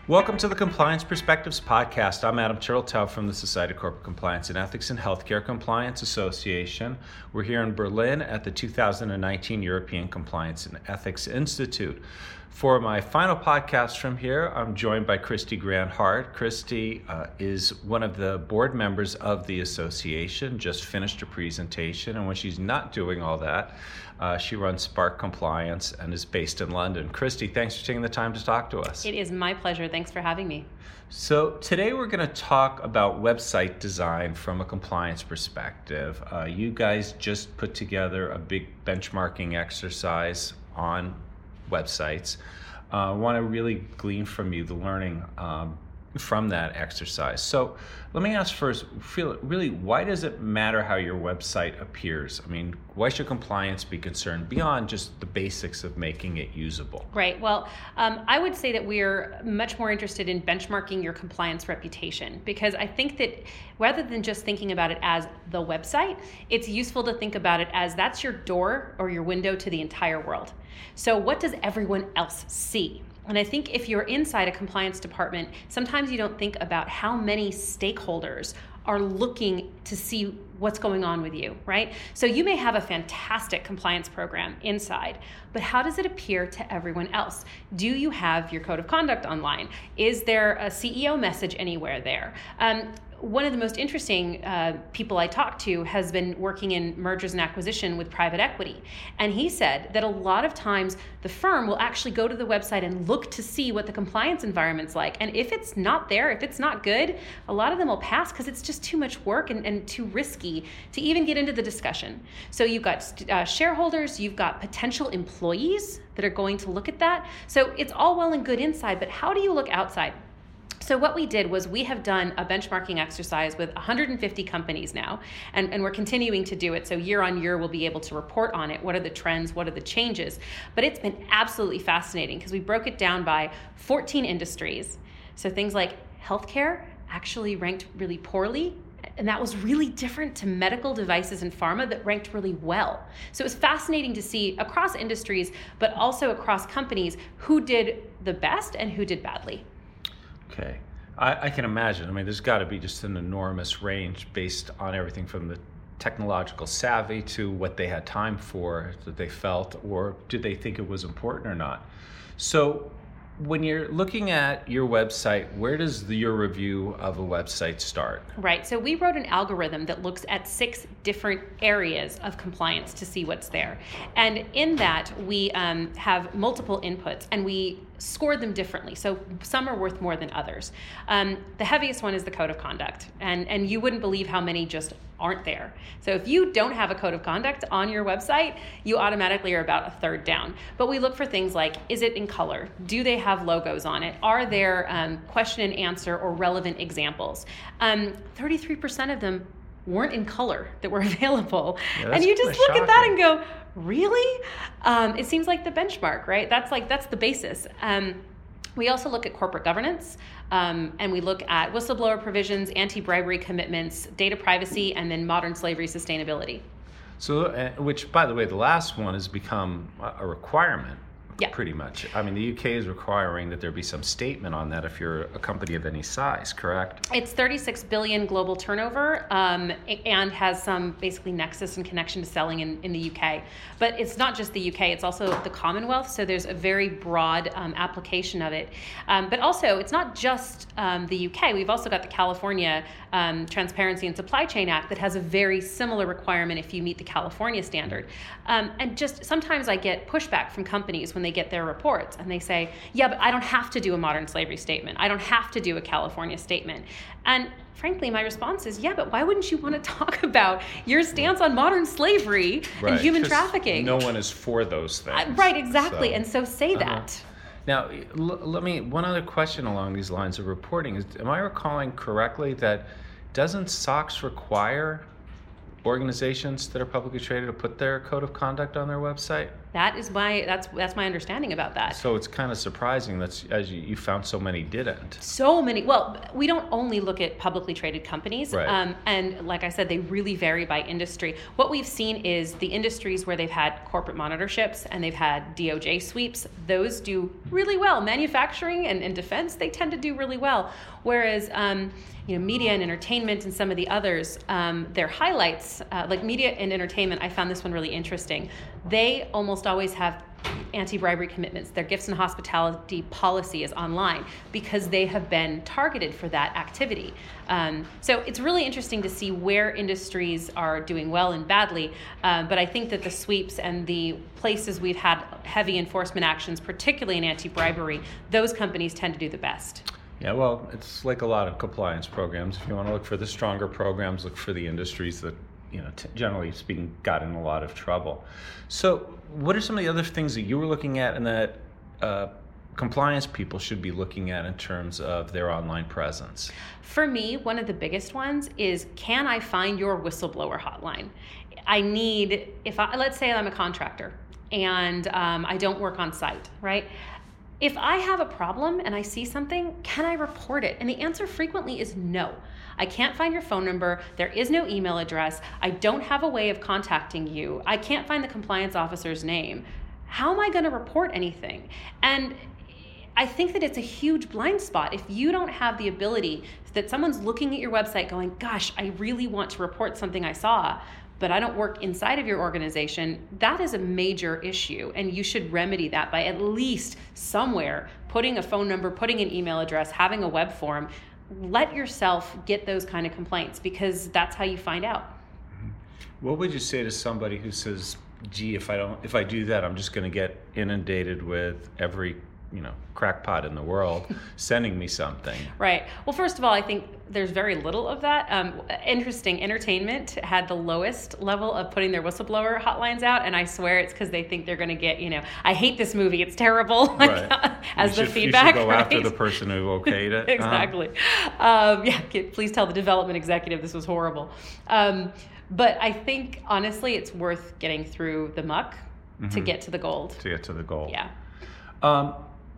Welcome to the Compliance Perspectives Podcast. I'm Adam Turteltaub from the Society of Corporate Compliance and Ethics and Healthcare Compliance Association. We're here in Berlin at the 2019 European Compliance and Ethics Institute. For my final podcast from here, I'm joined by Christy Grant-Hart. Christy is one of the board members of the association, just finished a presentation, and when she's not doing all that, she runs Spark Compliance and is based in London. Christy, thanks for taking the time to talk to us. It is my pleasure. Thanks for having me. So today we're going to talk about website design from a compliance perspective. You guys just put together a big benchmarking exercise on websites. I want to really glean from you the learning from that exercise. So let me ask first, really, why does it matter how your website appears? I mean, why should compliance be concerned beyond just the basics of making it usable? Right. Well, I would say that we're much more interested in benchmarking your compliance reputation, because I think that rather than just thinking about it as the website, it's useful to think about it as that's your door or your window to the entire world. So what does everyone else see? And I think if you're inside a compliance department, sometimes you don't think about how many stakeholders are looking to see what's going on with you, right? So you may have a fantastic compliance program inside, but how does it appear to everyone else? Do you have your code of conduct online? Is there a CEO message anywhere there? One of the most interesting people I talked to has been working in mergers and acquisition with private equity. And he said that a lot of times the firm will actually go to the website and look to see what the compliance environment's like. And if it's not there, if it's not good, a lot of them will pass because it's just too much work and too risky to even get into the discussion. So you've got shareholders, you've got potential employees that are going to look at that. So it's all well and good inside, but how do you look outside? So what we did was we have done a benchmarking exercise with 150 companies now, and we're continuing to do it. So year on year, we'll be able to report on it. What are the trends? What are the changes? But it's been absolutely fascinating because we broke it down by 14 industries. So things like healthcare actually ranked really poorly. And that was really different to medical devices and pharma that ranked really well. So it was fascinating to see across industries, but also across companies, who did the best and who did badly. Okay. I can imagine. I mean, there's got to be just an enormous range based on everything from the technological savvy to what they had time for that they felt, or did they think it was important or not. So when you're looking at your website, where does your review of a website start? Right. So we wrote an algorithm that looks at 6 different areas of compliance to see what's there. And in that, we have multiple inputs and we score them differently. So some are worth more than others. The heaviest one is the code of conduct. And you wouldn't believe how many just aren't there. So if you don't have a code of conduct on your website, you automatically are about a third down. But we look for things like, is it in color? Do they have logos on it? Are there question and answer or relevant examples? 33% of them weren't in color that were available. Yeah, and you just look shocking. at that and go, really? It seems like the benchmark, right? That's the basis. We also look at corporate governance, and we look at whistleblower provisions, anti-bribery commitments, data privacy, and then modern slavery sustainability. So, which, by the way, the last one has become a requirement. Yeah. Pretty much. I mean, the UK is requiring that there be some statement on that if you're a company of any size, correct? It's 36 billion global turnover, and has some basically nexus and connection to selling in the UK. But it's not just the UK, it's also the Commonwealth, so there's a very broad application of it. But also, it's not just the UK, we've also got the California Transparency and Supply Chain Act that has a very similar requirement if you meet the California standard. And just sometimes I get pushback from companies when they get their reports and they say, yeah, but I don't have to do a modern slavery statement. I don't have to do a California statement. And frankly, my response is, yeah, but why wouldn't you want to talk about your stance on modern slavery and human trafficking? No one is for those things. Right, exactly. And so say that. Now, one other question along these lines of reporting is, am I recalling correctly that doesn't SOX require organizations that are publicly traded to put their code of conduct on their website? That's my understanding about that. So it's kind of surprising that as you found so many didn't. So many. Well, we don't only look at publicly traded companies. Right. And like I said, they really vary by industry. What we've seen is the industries where they've had corporate monitorships and they've had DOJ sweeps, those do really well. Manufacturing and defense, they tend to do really well. Whereas, media and entertainment and some of the others, their highlights, like media and entertainment, I found this one really interesting. They almost always have anti-bribery commitments. Their gifts and hospitality policy is online because they have been targeted for that activity. So it's really interesting to see where industries are doing well and badly. But I think that the sweeps and the places we've had heavy enforcement actions, particularly in anti-bribery, those companies tend to do the best. Yeah, well, it's like a lot of compliance programs. If you want to look for the stronger programs, look for the industries that, generally speaking, got in a lot of trouble. So what are some of the other things that you were looking at and that compliance people should be looking at in terms of their online presence? For me, one of the biggest ones is, can I find your whistleblower hotline? Let's say I'm a contractor and I don't work on site, right? If I have a problem and I see something, can I report it? And the answer frequently is no. I can't find your phone number. There is no email address. I don't have a way of contacting you. I can't find the compliance officer's name. How am I going to report anything? And I think that it's a huge blind spot. If you don't have the ability that someone's looking at your website going, gosh, I really want to report something I saw, but I don't work inside of your organization, that is a major issue. And you should remedy that by at least somewhere putting a phone number, putting an email address, having a web form. Let yourself get those kind of complaints because that's how you find out. What would you say to somebody who says, gee, if I do that, I'm just going to get inundated with every crackpot in the world sending me something? Right. Well, first of all, I think there's very little of that. Interesting. Entertainment had the lowest level of putting their whistleblower hotlines out, and I swear it's because they think they're going to get, I hate this movie, it's terrible, right. as the feedback. You should go after the person who okayed it. Exactly. Please tell the development executive this was horrible. But I think, honestly, it's worth getting through the muck to get to the gold. To get to the gold. Yeah.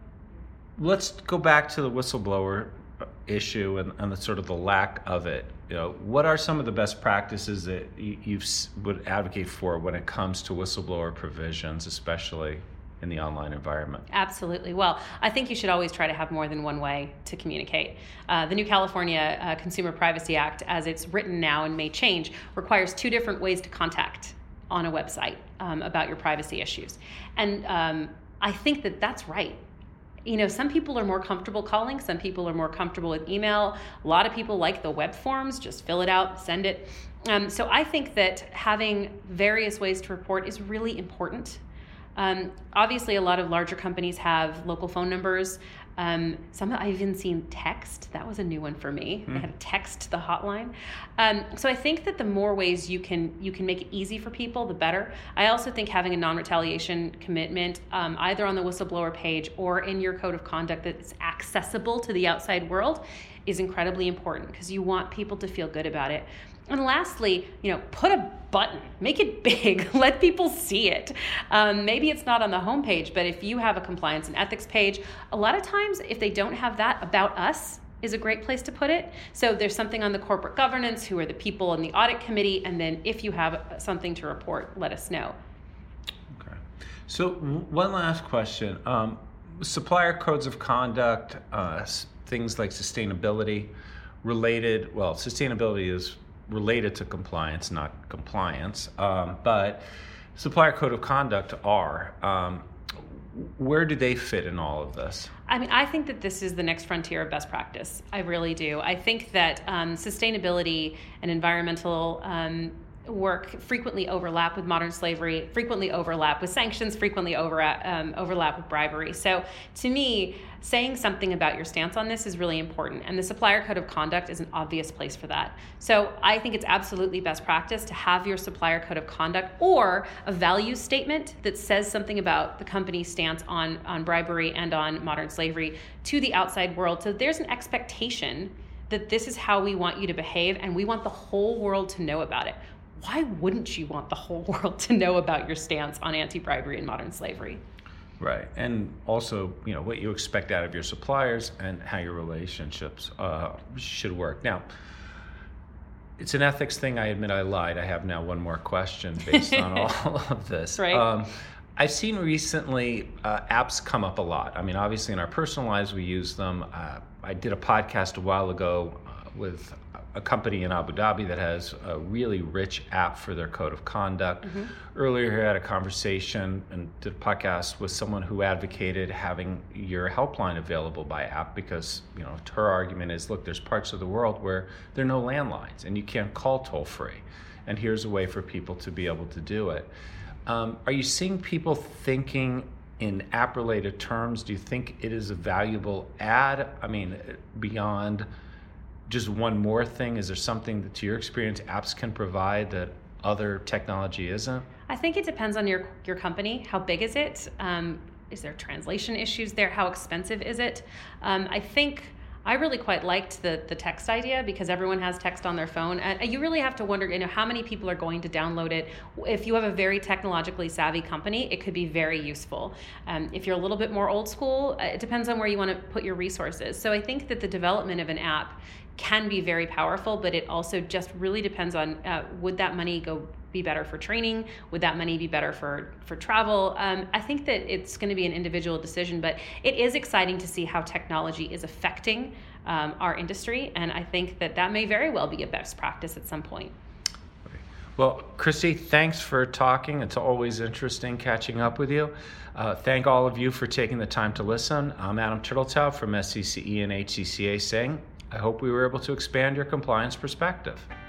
Let's go back to the whistleblower issue and the sort of the lack of it. What are some of the best practices that you would advocate for when it comes to whistleblower provisions, especially in the online environment? Absolutely. Well, I think you should always try to have more than one way to communicate. The new California Consumer Privacy Act, as it's written now and may change, requires 2 different ways to contact on a website about your privacy issues. And I think that that's right. Some people are more comfortable calling, some people are more comfortable with email. A lot of people like the web forms, just fill it out, send it. So I think that having various ways to report is really important. Obviously, a lot of larger companies have local phone numbers. Some I've even seen text. That was a new one for me. They had to text the hotline. So I think that the more ways you can make it easy for people, the better. I also think having a non-retaliation commitment, either on the whistleblower page or in your code of conduct that's accessible to the outside world, is incredibly important because you want people to feel good about it. And lastly, put a button, make it big, let people see it. Maybe it's not on the homepage, but if you have a compliance and ethics page, a lot of times if they don't have that, About Us is a great place to put it. So there's something on the corporate governance, who are the people in the audit committee, and then if you have something to report, let us know. Okay. So one last question. Supplier codes of conduct, things like sustainability is related to compliance, not compliance, but supplier code of conduct are. Where do they fit in all of this? I think that this is the next frontier of best practice. I really do. I think that sustainability and environmental work frequently overlap with modern slavery, frequently overlap with sanctions, frequently overlap with bribery. So to me, saying something about your stance on this is really important, and the supplier code of conduct is an obvious place for that. So I think it's absolutely best practice to have your supplier code of conduct or a values statement that says something about the company's stance on bribery and on modern slavery to the outside world. So there's an expectation that this is how we want you to behave, and we want the whole world to know about it. why wouldn't you want the whole world to know about your stance on anti-bribery and modern slavery? Right, and also, what you expect out of your suppliers and how your relationships should work. Now, it's an ethics thing. I admit I lied. I have now one more question based on all of this. Right. I've seen recently apps come up a lot. I mean, obviously in our personal lives we use them. I did a podcast a while ago with a company in Abu Dhabi that has a really rich app for their code of conduct. Mm-hmm. Earlier I had a conversation and did a podcast with someone who advocated having your helpline available by app because, her argument is, look, there's parts of the world where there are no landlines and you can't call toll free. And here's a way for people to be able to do it. Are you seeing people thinking in app-related terms? Do you think it is a valuable ad? I mean, beyond just one more thing, is there something that, to your experience, apps can provide that other technology isn't? I think it depends on your company. How big is it? Is there translation issues there? How expensive is it? I think I really quite liked the text idea because everyone has text on their phone. And you really have to wonder, how many people are going to download it. If you have a very technologically savvy company, it could be very useful. If you're a little bit more old school, it depends on where you want to put your resources. So I think that the development of an app can be very powerful, but it also just really depends on would that money be better for training? Would that money be better for travel? I think that it's going to be an individual decision, but it is exciting to see how technology is affecting our industry, and I think that may very well be a best practice at some point. Well, Christy, thanks for talking. It's always interesting catching up with you. Thank all of you for taking the time to listen. I'm Adam Turteltaub from SCCE and HCCA saying, I hope we were able to expand your compliance perspective.